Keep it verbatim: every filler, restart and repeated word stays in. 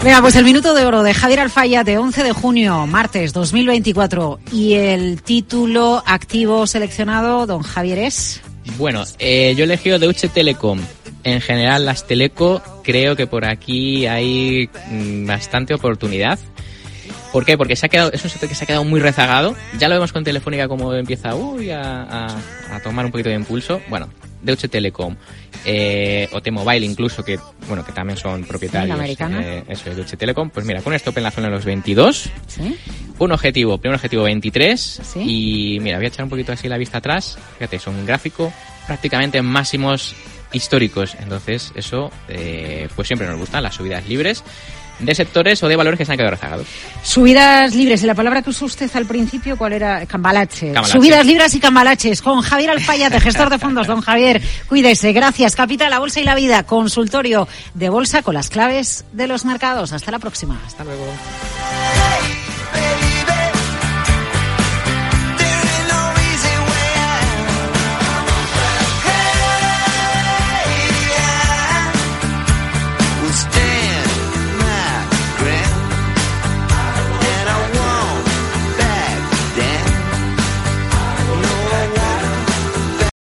Venga, pues el minuto de oro de Javier Alfayate, once de junio, martes dos mil veinticuatro. Y el título activo seleccionado, don Javier, es... Bueno, eh, yo he elegido Deutsche Telekom. En general, las teleco, creo que por aquí hay mmm, bastante oportunidad. ¿Por qué? Porque se ha quedado, es un sector que se ha quedado muy rezagado. Ya lo vemos con Telefónica como empieza uy, a, a, a tomar un poquito de impulso. Bueno, Deutsche Telekom, eh, o T-Mobile incluso, que bueno que también son propietarios. Eh, eso es Deutsche Telekom. Pues mira, con esto en la zona de los veintidós. ¿Sí? Un objetivo, primer objetivo veintitrés. ¿Sí? Y mira, voy a echar un poquito así la vista atrás. Fíjate, son un gráfico prácticamente máximos históricos. Entonces, eso eh, pues siempre nos gustan, las subidas libres de sectores o de valores que se han quedado rezagados. Subidas libres, y la palabra que usó usted al principio, ¿cuál era? Cambalache. Cambalache. Subidas libres y cambalaches con Javier Alfayate, gestor de fondos. Don Javier, cuídese. Gracias. Capital, la bolsa y la vida. Consultorio de bolsa con las claves de los mercados. Hasta la próxima. Hasta luego.